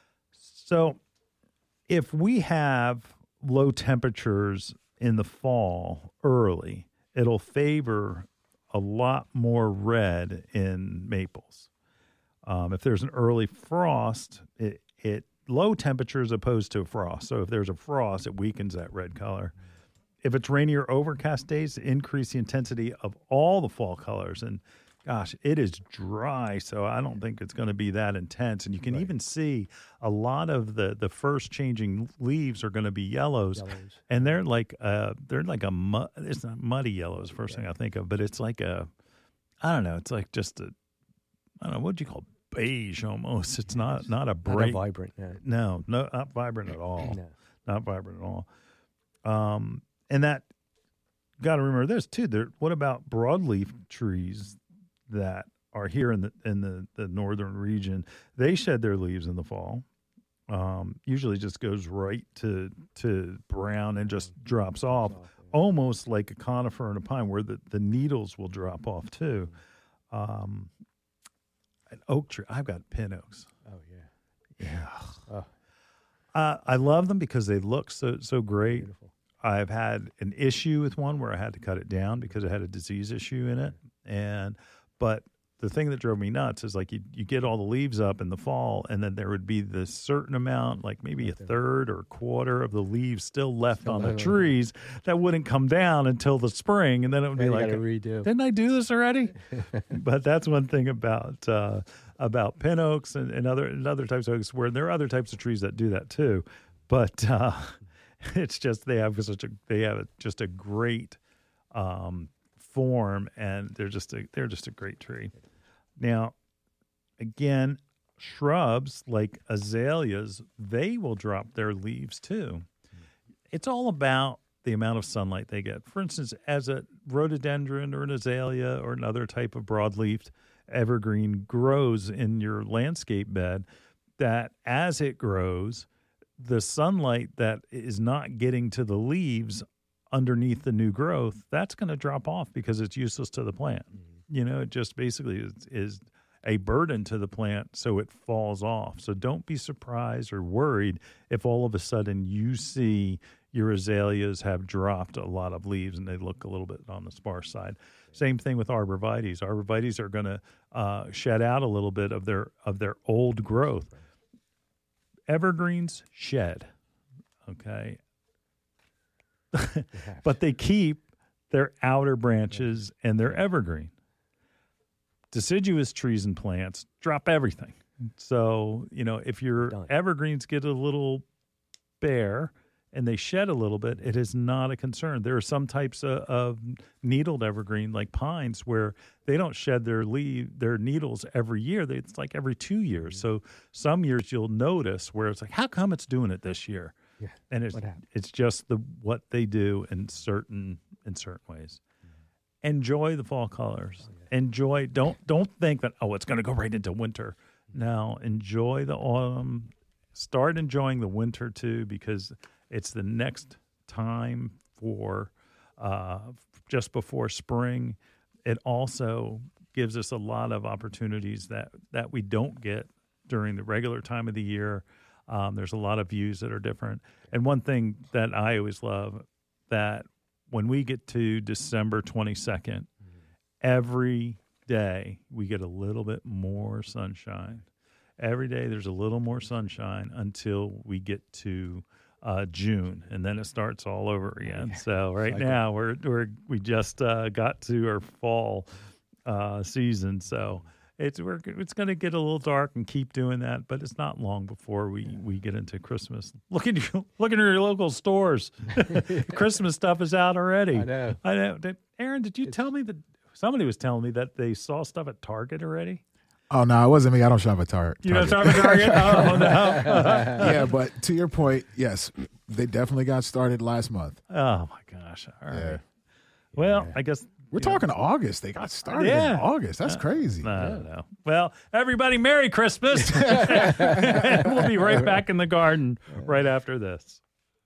So if we have low temperatures in the fall early, it'll favor a lot more red in maples. Um, if there's an early frost, it, it low temperature as opposed to a frost. So if there's a frost, it weakens that red color. If it's rainy or overcast days, increase the intensity of all the fall colors. And gosh, it is dry, so I don't think it's going to be that intense. And you can right. even see a lot of the, the first changing leaves are going to be yellows, yellows. and they're like uh they're like a mud. It's not muddy yellow is the first yeah. thing I think of, but it's like a I don't know. It's like just a I don't know, what do you call it? Beige almost. It's not not a bright, not a vibrant. Yeah. No, no, not vibrant at all. No. Not vibrant at all. Um. And that, got to remember this too. There, what about broadleaf trees that are here in the in the, the northern region? They shed their leaves in the fall. Um, usually, just goes right to to brown and just drops off, almost like a conifer and a pine, where the, the needles will drop off too. Um, an oak tree. I've got pin oaks. Oh yeah, yeah. Oh. Uh, I love them because they look so so great. Beautiful. I've had an issue with one where I had to cut it down because it had a disease issue in it. And, but the thing that drove me nuts is like you, you get all the leaves up in the fall, and then there would be this certain amount, like maybe a third or a quarter of the leaves still left still on the trees that wouldn't come down until the spring. And then it would then be like, redo. Didn't I do this already? But that's one thing about, uh, about pin oaks and, and other, and other types of oaks, where there are other types of trees that do that too. But, uh, it's just they have such a they have a, just a great um, form, and they're just a, they're just a great tree. Now, again, shrubs like azaleas, they will drop their leaves too. It's all about the amount of sunlight they get. For instance, as a rhododendron or an azalea or another type of broadleafed evergreen grows in your landscape bed, that as it grows, the sunlight that is not getting to the leaves underneath the new growth, that's going to drop off because it's useless to the plant. Mm-hmm. You know, it just basically is, is a burden to the plant, so it falls off. So don't be surprised or worried if all of a sudden you see your azaleas have dropped a lot of leaves and they look a little bit on the sparse side. Same thing with arborvitaes. Arborvitaes are going to uh, shed out a little bit of their of their old growth. Evergreens shed, okay, but they keep their outer branches and their evergreen. Deciduous trees and plants drop everything. So, you know, if your Done. evergreens get a little bare and they shed a little bit, it is not a concern. There are some types of, of needled evergreen, like pines, where they don't shed their leaf, their needles every year. They, it's like every two years. Mm-hmm. So some years you'll notice where it's like, how come it's doing it this year? Yeah. And it's it's just the what they do in certain in certain ways. Mm-hmm. Enjoy the fall colors. Oh, yeah. Enjoy. Don't don't think that oh it's going to go right into winter. No, enjoy the autumn. Start enjoying the winter too, because it's the next time for uh, just before spring. It also gives us a lot of opportunities that, that we don't get during the regular time of the year. Um, there's a lot of views that are different. And one thing that I always love, that when we get to December twenty-second, mm-hmm. every day we get a little bit more sunshine. Every day there's a little more sunshine until we get to uh, June, and then it starts all over again. Yeah. So right Cycle. now we're we're we just uh, got to our fall uh, season, so it's we're it's going to get a little dark and keep doing that, but it's not long before we, yeah. we get into Christmas. Look at you, look at your local stores. Christmas stuff is out already. I know. I know. Did, Aaron, did you it's, tell me that somebody was telling me that they saw stuff at Target already? Oh, no, it wasn't me. I don't shop at Target. You don't shop at Target? Oh, no. Yeah, but to your point, yes, they definitely got started last month. Oh, my gosh. All right. Yeah. Well, yeah. I guess. We're talking know. August. They got started yeah. in August. That's uh, crazy. I don't know. Well, everybody, Merry Christmas. We'll be right back in the garden right after this.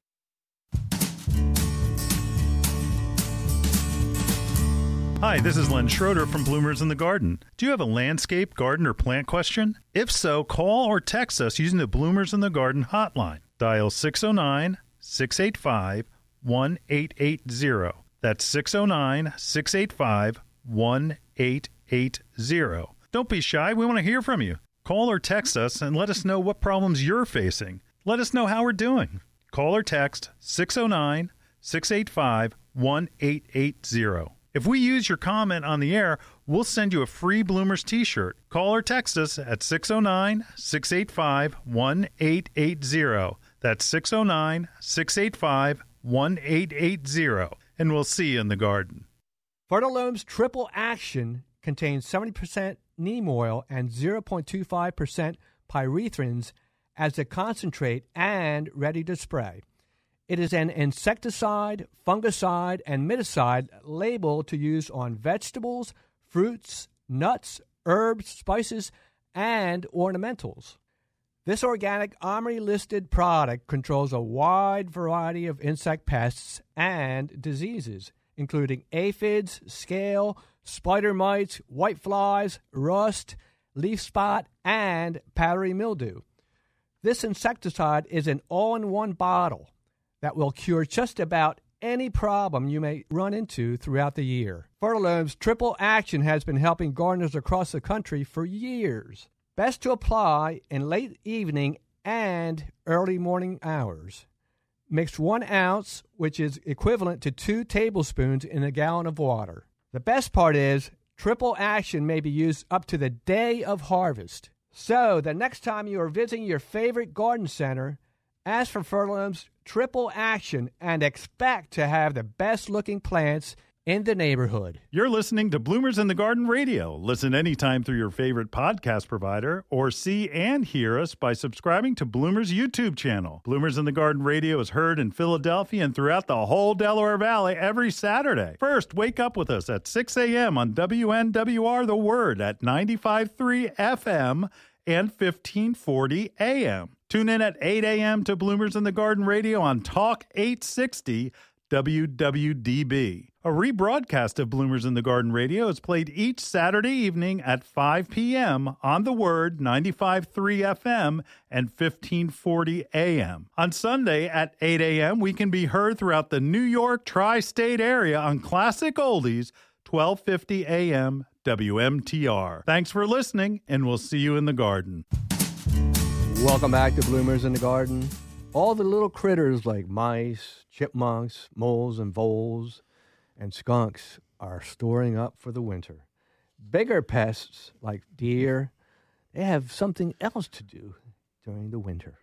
Hi, this is Len Schroeder from Bloomers in the Garden. Do you have a landscape, garden, or plant question? If so, call or text us using the Bloomers in the Garden hotline. Dial six oh nine, six eight five, one eight eight zero. That's six oh nine, six eight five, one eight eight zero. Don't be shy. We want to hear from you. Call or text us and let us know what problems you're facing. Let us know how we're doing. Call or text six oh nine, six eight five, one eight eight zero. If we use your comment on the air, we'll send you a free Bloomers t-shirt. Call or text us at six oh nine, six eight five, one eight eight zero. That's six oh nine, six eight five, one eight eight zero. And we'll see you in the garden. Fertilome's Triple Action contains seventy percent neem oil and zero point two five percent pyrethrins as a concentrate and ready to spray. It is an insecticide, fungicide, and miticide labeled to use on vegetables, fruits, nuts, herbs, spices, and ornamentals. This organic OMRI-listed product controls a wide variety of insect pests and diseases, including aphids, scale, spider mites, whiteflies, rust, leaf spot, and powdery mildew. This insecticide is an all-in-one bottle that will cure just about any problem you may run into throughout the year. Fertilome's Triple Action has been helping gardeners across the country for years. Best to apply in late evening and early morning hours. Mix one ounce, which is equivalent to two tablespoons in a gallon of water. The best part is Triple Action may be used up to the day of harvest. So the next time you are visiting your favorite garden center, ask for Fertilome's Triple Action and expect to have the best-looking plants in the neighborhood. You're listening to Bloomers in the Garden Radio. Listen anytime through your favorite podcast provider or see and hear us by subscribing to Bloomers YouTube channel. Bloomers in the Garden Radio is heard in Philadelphia and throughout the whole Delaware Valley every Saturday. First, wake up with us at six a.m. on W N W R The Word at ninety-five point three F M and fifteen forty A M. Tune in at eight a.m. to Bloomers in the Garden Radio on Talk eight sixty W W D B. A rebroadcast of Bloomers in the Garden Radio is played each Saturday evening at five p.m. on The Word ninety-five point three F M and fifteen forty A M. On Sunday at eight a.m., we can be heard throughout the New York tri-state area on Classic Oldies, twelve fifty A M W M T R. Thanks for listening, and we'll see you in the garden. Welcome back to Bloomers in the Garden. All the little critters like mice, chipmunks, moles and voles, and skunks are storing up for the winter. Bigger pests like deer, they have something else to do during the winter.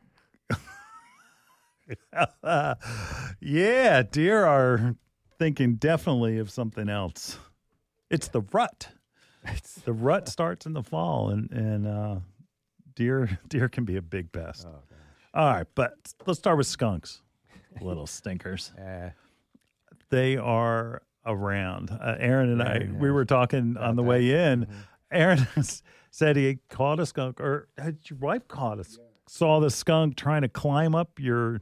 uh, yeah, deer are thinking definitely of something else. It's the rut. The rut starts in the fall, and, and uh, deer deer can be a big pest. Oh, all right, but let's start with skunks. Little stinkers. Uh, they are around. Uh, Aaron and I, we were talking on the way in. Mm-hmm. Aaron said he caught a skunk, or had your wife caught a, saw the skunk trying to climb up your.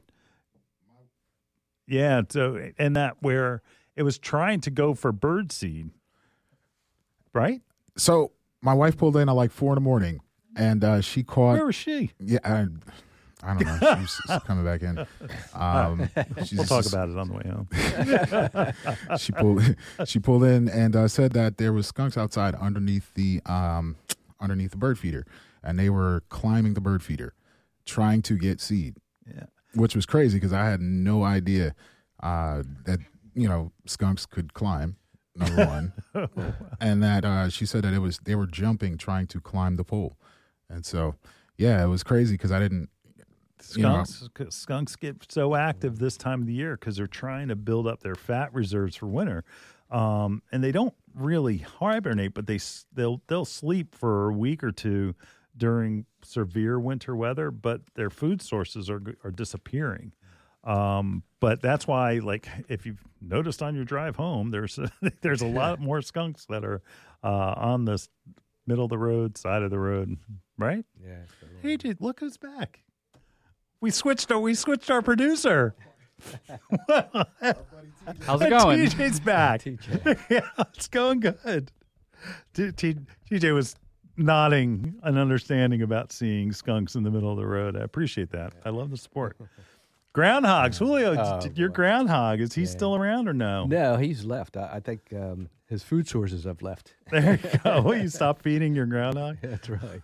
Yeah, so and that where it was trying to go for birdseed, right? So my wife pulled in at like four in the morning, and uh, she caught. Where was she? Yeah, I, I don't know. She's, she's coming back in. Um, we'll talk just, about it on the way home. she pulled. She pulled in and uh, said that there was skunks outside underneath the um, underneath the bird feeder, and they were climbing the bird feeder, trying to get seed. Yeah, which was crazy because I had no idea uh, that you know skunks could climb. Number one, and that uh, she said that it was they were jumping, trying to climb the pole, and so yeah, it was crazy because I didn't. Skunks, you know, skunks get so active this time of the year because they're trying to build up their fat reserves for winter, um, and they don't really hibernate, but they they'll they'll sleep for a week or two during severe winter weather, but their food sources are are disappearing. Um, but that's why, like, if you've noticed on your drive home, there's there's a lot more skunks that are uh, on this middle of the road, side of the road, right? Yeah. Hey, dude, look who's back. We switched our we switched our producer. How's it going? T J's back. T J. Yeah, it's going good. T J was nodding an understanding about seeing skunks in the middle of the road. I appreciate that. I love the sport. Groundhogs. Julio, oh, your boy. groundhog, is he yeah. still around or no? No, he's left. I, I think um, his food sources have left. There you go. Will you stop feeding your groundhog? That's right.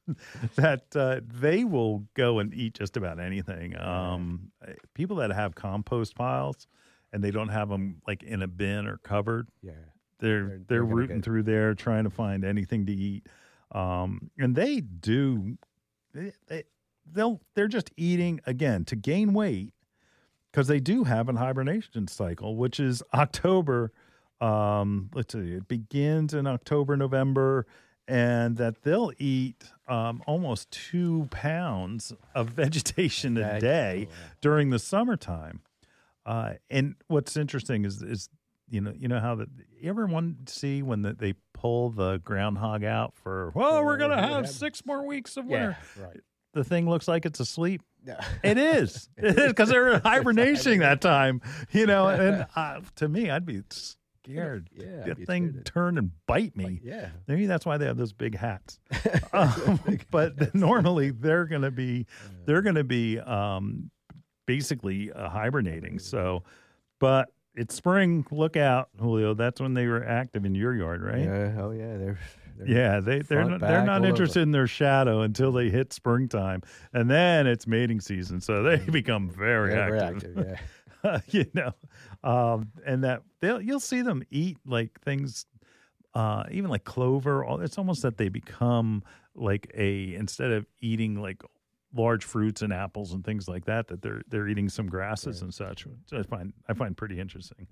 that uh, they will go and eat just about anything. Um, people that have compost piles and they don't have them like in a bin or covered, yeah, they're they're, they're rooting through there trying to find anything to eat. Um, and they do, they, they, they'll they're just eating again to gain weight because they do have an hibernation cycle, which is October. Um, let's see, it begins in October, November. And that they'll eat um, almost two pounds of vegetation a day during the summertime. Uh, and what's interesting is, is you know, you know how that everyone see when the, they pull the groundhog out for, well, we're gonna have six more weeks of winter. Yeah, right. The thing looks like it's asleep. No. It is. It is because they're hibernating that time. You know, and uh, to me, I'd be scared. Yeah, that thing scared. turn and bite me. Yeah, maybe that's why they have those big hats. um, but normally they're going to be they're going to be um, basically uh, hibernating. So, but it's spring. Look out, Julio. That's when they were active in your yard, right? Yeah. Oh yeah. They're, they're yeah. They they're front, not, back, they're not interested over. in their shadow until they hit springtime, and then it's mating season. So they become very yeah, active. Very active. Yeah. you know, um, and that they'll you'll see them eat like things, uh, even like clover. It's almost that they become like a instead of eating like large fruits and apples and things like that, that they're they're eating some grasses right. and such. Which I find I find pretty interesting.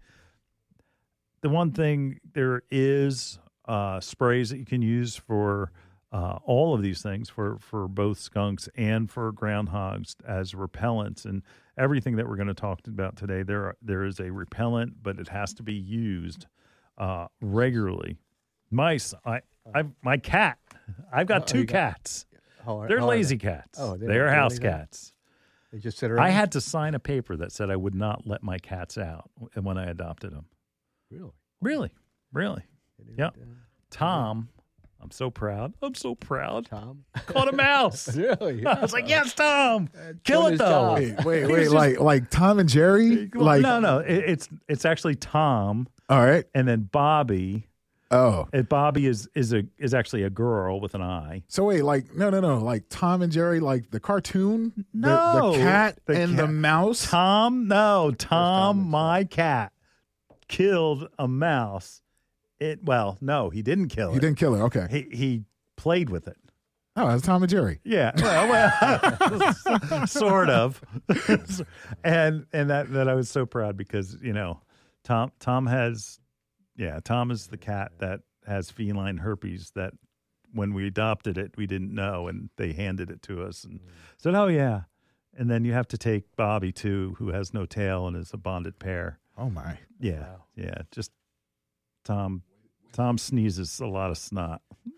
The one thing there is uh, sprays that you can use for uh, all of these things for for both skunks and for groundhogs as repellents and. Everything that we're going to talk about today, there are, there is a repellent, but it has to be used uh, regularly. Mice, I, I, my cat, I've got oh, two cats. Got, are, they're are lazy they? cats. Oh, they're, they're house cats. They just sit around? I had to sign a paper that said I would not let my cats out when I adopted them. Really? Really? Really? Yep. Tom, I'm so proud. I'm so proud. Tom? Caught a mouse. Really? I was like, yes, Tom. Kill doing it, his though. job. Wait, wait, He was wait. just- Like, like Tom and Jerry? Well, Like, no, no. It, it's it's actually Tom all right. and then Bobby. Oh. And Bobby is is a is actually a girl with an eye. So wait, like, no, no, no. Like Tom and Jerry, like the cartoon? The- No. The, cat The and cat. the mouse? Tom, no, Tom, Tom my cat, killed a mouse. It well, no, he didn't kill it. He didn't kill it. Okay. He he played with it. Oh, that's Tom and Jerry. Yeah, well, well sort of. and and that that I was so proud because you know, Tom Tom has, yeah, Tom is the cat that has feline herpes that when we adopted it we didn't know and they handed it to us and said, oh yeah, and then you have to take Bobby too, who has no tail and is a bonded pair. Oh, my. Yeah, Wow. yeah, just Tom. Tom sneezes a lot of snot.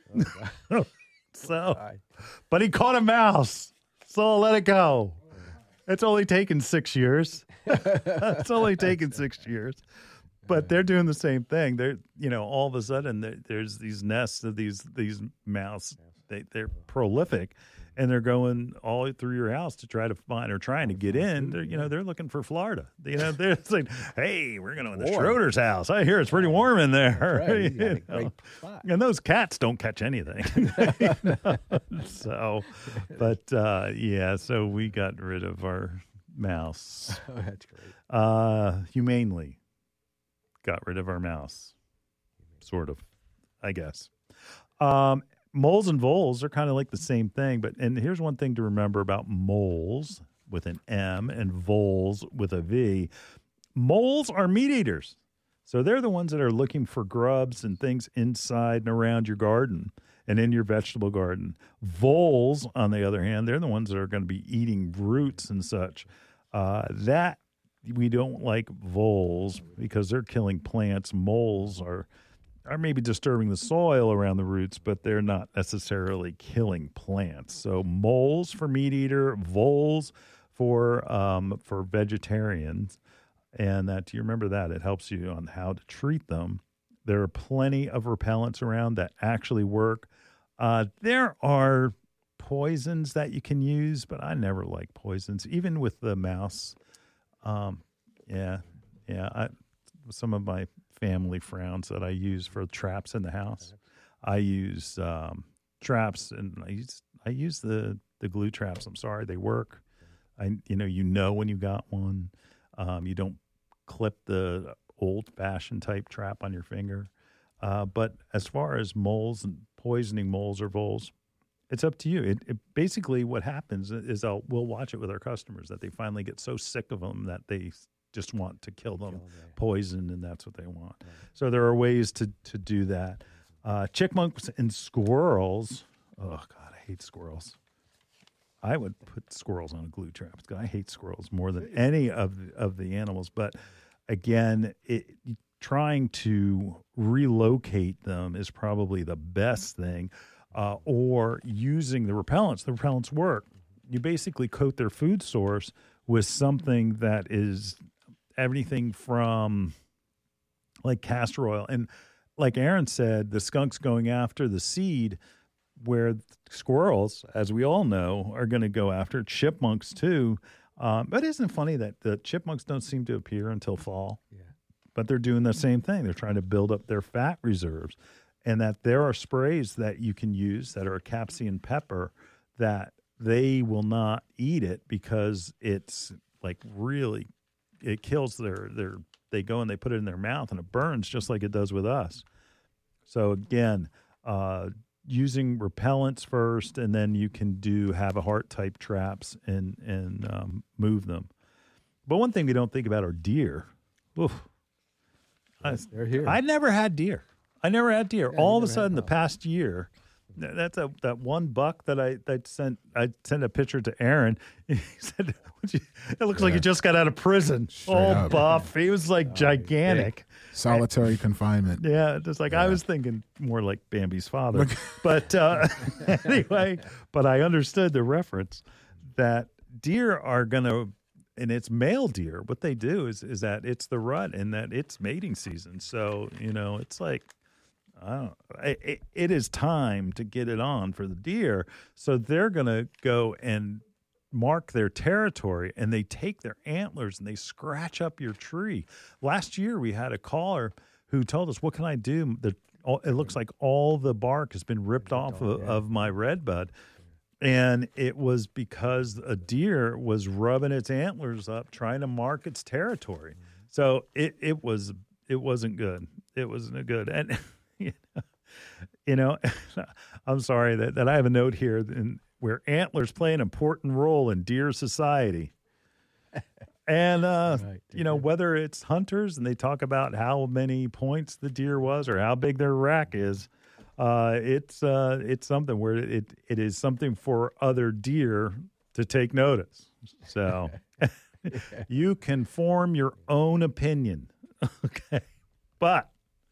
So, Right. but he caught a mouse, so I'll let it go. It's only taken six years. It's only taken six years. But they're doing the same thing. They're, you know, all of a sudden there, there's these nests of these these mouse. They they're prolific, and they're going all through your house to try to find or trying to get in. They're, you know, they're looking for Florida. You know, they're like, hey, we're going to the Warm. Schroeder's house. I hear it's pretty warm in there. Right. You got a You know? great spot. And those cats don't catch anything. So, but uh, yeah, so we got rid of our mouse. Oh, that's great. Uh, humanely got rid of our mouse. Sort of, I guess. Um, moles and voles are kind of like the same thing, but and here's one thing to remember about moles with an M and voles with a V. Moles are meat eaters. So they're the ones that are looking for grubs and things inside and around your garden and in your vegetable garden. Voles, on the other hand, they're the ones that are going to be eating roots and such. Uh, that we don't like voles because they're killing plants. Moles are are maybe disturbing the soil around the roots, but they're not necessarily killing plants. So moles for meat eater, voles for um, for vegetarians. And that, you remember that, it helps you on how to treat them. There are plenty of repellents around that actually work. Uh, there are poisons that you can use, but I never like poisons, even with the mouse. Um, yeah, yeah. I, some of my family frowns that I use for traps in the house. I use um, traps, and I use I use the the glue traps. I'm sorry, they work. I you know you know when you got one. Um, you don't clip the old-fashioned type trap on your finger. Uh, but as far as moles and poisoning moles or voles, it's up to you. It, it basically what happens is I'll, we'll watch it with our customers that they finally get so sick of them that they just want to kill them, poison, and that's what they want. Right. So there are ways to, to do that. Uh, chickmunks and squirrels. Oh, God, I hate squirrels. I would put squirrels on a glue trap. I hate squirrels more than any of the, of the animals. But again, it, trying to relocate them is probably the best thing. Uh, or using the repellents. The repellents work. You basically coat their food source with something that is everything from like castor oil. And like Aaron said, the skunk's going after the seed, where squirrels, as we all know, are going to go after chipmunks too. Um, but isn't it funny that the chipmunks don't seem to appear until fall? Yeah. But they're doing the same thing. They're trying to build up their fat reserves. And that there are sprays that you can use that are capsaicin pepper that they will not eat it because it's like really, it kills their, their, they go and they put it in their mouth and it burns just like it does with us. So again, uh, using repellents first, and then you can do have a heart type traps and and um, move them. But one thing we don't think about are deer. Oof. I, They're here. I never had deer. I never had deer. Yeah, All of you a never sudden, the had past year, that's a, that one buck that I that sent. I sent a picture to Aaron. He said, "Would you, "It looks like Yeah. he just got out of prison. Straight All up. buff. He was like gigantic." Solitary confinement. Yeah, just like I Yeah. was thinking more like Bambi's father. But uh, anyway, but I understood the reference that deer are going to, and it's male deer, what they do is is that it's the rut and that it's mating season. So, you know, it's like, I don't, it, it is time to get it on for the deer. So they're going to go and mark their territory, and they take their antlers and they scratch up your tree. Last year we had a caller who told us, what can I do? The, it looks like all the bark has been ripped off of, of my redbud. And it was because a deer was rubbing its antlers up, trying to mark its territory. So it, it was it wasn't good. It wasn't good. And you know, you know I'm sorry that, that I have a note here in, where antlers play an important role in deer society. And uh, right, you know, whether it's hunters and they talk about how many points the deer was or how big their rack is. Uh, it's uh, it's something where it it is something for other deer to take notice. So you can form your own opinion, okay? But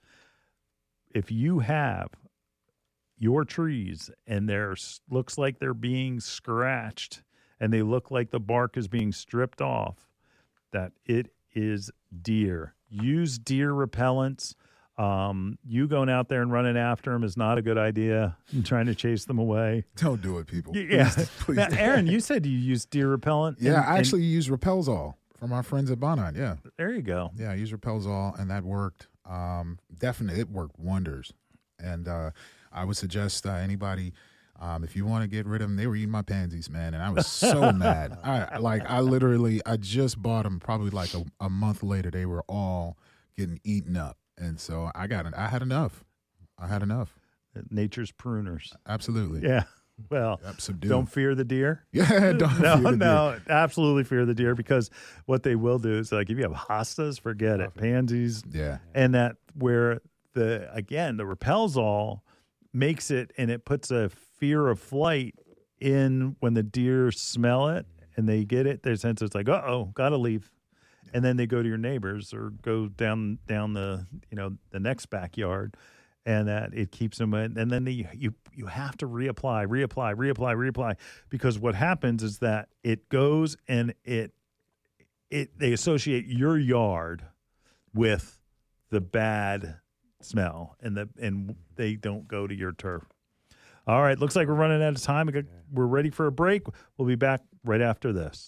if you have your trees and there looks like they're being scratched and they look like the bark is being stripped off, that it is deer. Use deer repellents. Um, you going out there and running after them is not a good idea. And trying to chase them away. Don't do it, people. Yeah. Please, please now, Aaron, you said you use deer repellent. Yeah, and, I actually use Repelzol from our friends at Bonite. Yeah. There you go. Yeah, I use Repelzol, and that worked. Um, definitely, it worked wonders. And uh, I would suggest uh, anybody, um, if you want to get rid of them, they were eating my pansies, man, and I was so mad. I like, I literally, I just bought them probably like a, a month later. They were all getting eaten up. And so I got it. I had enough. I had enough. Nature's pruners. Absolutely. Yeah. Well, yep, don't fear the deer. Yeah, don't no, fear the no, deer. absolutely fear the deer, because what they will do is, like, if you have hostas, forget it. Pansies. Yeah. And that where the, again, the Repelzol makes it, and it puts a fear of flight in when the deer smell it and they get it, their sense it's like, uh-oh, got to leave. And then they go to your neighbors or go down down the you know the next backyard, and that it keeps them in. And then they, you you have to reapply, reapply, reapply, reapply, because what happens is that it goes and it it they associate your yard with the bad smell, and the and they don't go to your turf. All right, looks like we're running out of time. We're ready for a break. We'll be back right after this.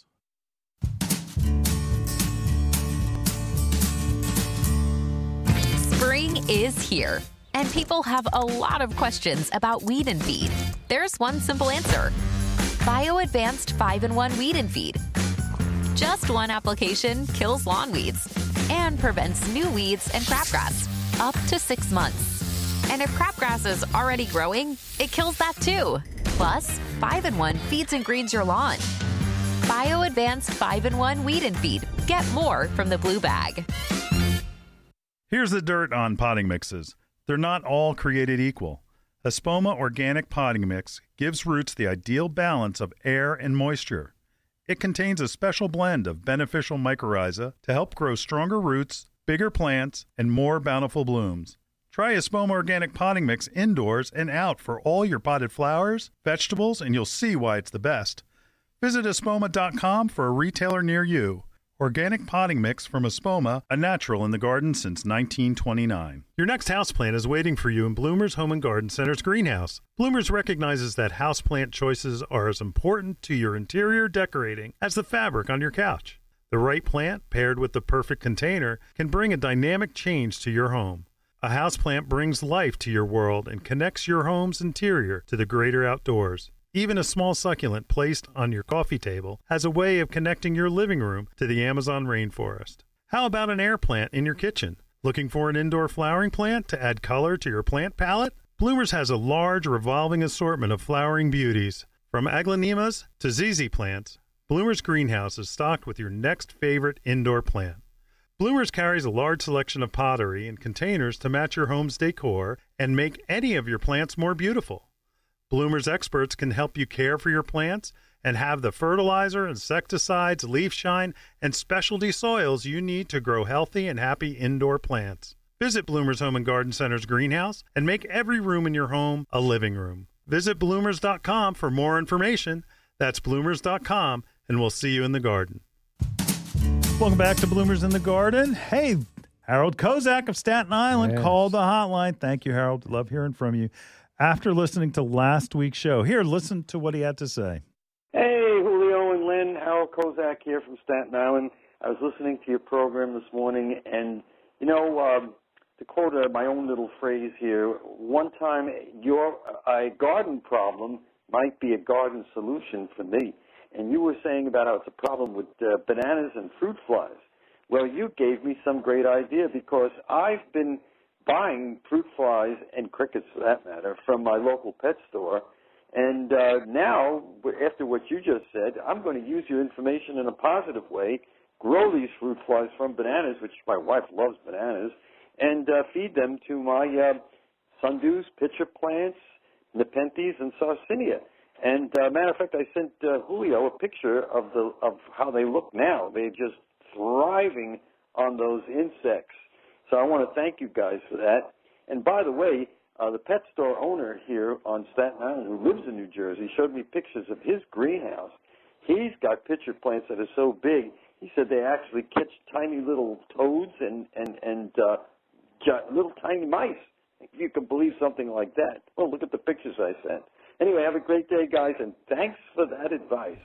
Spring is here, and people have a lot of questions about Weed and Feed. There's one simple answer. Bio Advanced five in one Weed and Feed. Just one application kills lawn weeds and prevents new weeds and crabgrass up to six months. And if crabgrass is already growing, it kills that too. Plus, five in one feeds and greens your lawn. Bio Advanced five in one Weed and Feed. Get more from the blue bag. Here's the dirt on potting mixes. They're not all created equal. Espoma Organic Potting Mix gives roots the ideal balance of air and moisture. It contains a special blend of beneficial mycorrhiza to help grow stronger roots, bigger plants, and more bountiful blooms. Try Espoma Organic Potting Mix indoors and out for all your potted flowers, vegetables, and you'll see why it's the best. Visit espoma dot com for a retailer near you. Organic potting mix from Espoma, a natural in the garden since nineteen twenty-nine. Your next houseplant is waiting for you in Bloomer's Home and Garden Center's greenhouse. Bloomers recognizes that houseplant choices are as important to your interior decorating as the fabric on your couch. The right plant, paired with the perfect container, can bring a dynamic change to your home. A houseplant brings life to your world and connects your home's interior to the greater outdoors. Even a small succulent placed on your coffee table has a way of connecting your living room to the Amazon rainforest. How about an air plant in your kitchen? Looking for an indoor flowering plant to add color to your plant palette? Bloomers has a large revolving assortment of flowering beauties. From aglaonemas to Z Z plants, Bloomers Greenhouse is stocked with your next favorite indoor plant. Bloomers carries a large selection of pottery and containers to match your home's decor and make any of your plants more beautiful. Bloomers experts can help you care for your plants and have the fertilizer, insecticides, leaf shine, and specialty soils you need to grow healthy and happy indoor plants. Visit Bloomers Home and Garden Center's greenhouse and make every room in your home a living room. Visit bloomers dot com for more information. That's bloomers dot com and we'll see you in the garden. Welcome back to Bloomers in the Garden. Hey, Harold Kozak of Staten Island Yes. called the hotline. Thank you, Harold. Love hearing from you. After listening to last week's show, here, listen to what he had to say. Hey, Julio and Lynn, Harold Kozak here from Staten Island. I was listening to your program this morning, and, you know, um, to quote uh, my own little phrase here, one time your a garden problem might be a garden solution for me. And you were saying about how it's a problem with uh, bananas and fruit flies. Well, you gave me some great idea because I've been buying fruit flies and crickets, for that matter, from my local pet store. And uh, now, after what you just said, I'm going to use your information in a positive way, grow these fruit flies from bananas, which my wife loves bananas, and uh, feed them to my uh, sundews, pitcher plants, nepenthes, and sarsinia. And uh, matter of fact, I sent uh, Julio a picture of the of how they look now. They're just thriving on those insects. So I want to thank you guys for that. And by the way, uh, the pet store owner here on Staten Island who lives in New Jersey showed me pictures of his greenhouse. He's got pitcher plants that are so big, he said they actually catch tiny little toads and, and, and uh, little tiny mice. If you can believe something like that. Well, look at the pictures I sent. Anyway, have a great day, guys, and thanks for that advice.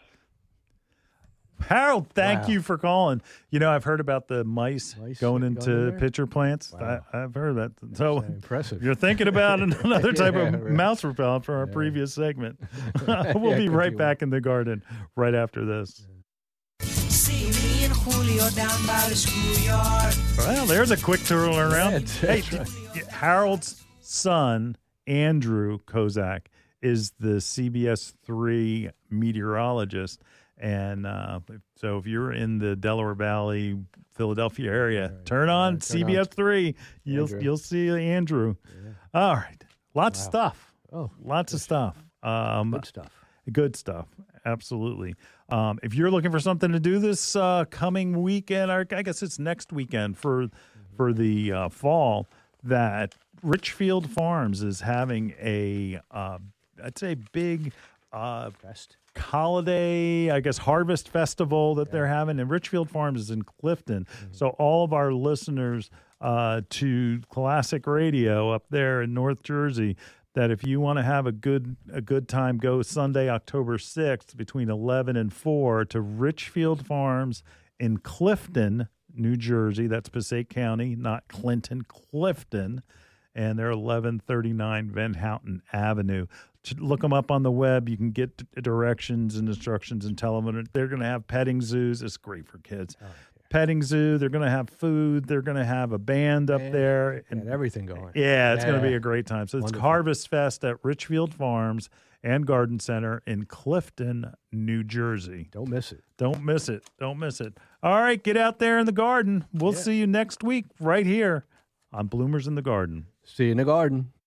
Harold, thank Wow. you for calling. You know, I've heard about the mice, Mice going going into in there? pitcher plants. Wow. I, I've heard that. So Impressive. you're thinking about another type Yeah, of right. mouse repellent from our Yeah. previous segment. we'll Yeah, be could right be back in the garden right after this. See me and Julio down by the schoolyard. Well, there's a quick turnaround. That's- Hey, that's Harold's son, Andrew Kozak, is the C B S three meteorologist. And uh, so if you're in the Delaware Valley, Philadelphia area, Right. turn on Yeah, turn C B S three. You'll Andrew. you'll see Andrew. All right. Lots of stuff. Oh, Lots of stuff. Um, good stuff. Good stuff. Absolutely. Um, if you're looking for something to do this uh, coming weekend, or I guess it's next weekend for for the uh, fall, that Richfield Farms is having a, uh, I'd say, big uh, Best. holiday, I guess, harvest festival that they're having. And Richfield Farms is in Clifton. So all of our listeners uh, to Classic Radio up there in North Jersey, that if you want to have a good a good time, go Sunday, October sixth, between eleven and four to Richfield Farms in Clifton, New Jersey. That's Passaic County, not Clinton, Clifton. And they're eleven thirty-nine Van Houten Avenue. To look them up on the web. You can get d- directions and instructions and tell them they're going to have petting zoos. It's great for kids. Oh, Petting zoo. They're going to have food. They're going to have a band up Band. there. And everything going. Yeah, it's going to be Yeah. a great time. So it's Wonderful. Harvest Fest at Richfield Farms and Garden Center in Clifton, New Jersey. Don't miss it. Don't miss it. Don't miss it. All right, get out there in the garden. We'll Yeah. see you next week right here on Bloomers in the Garden. See you in the garden.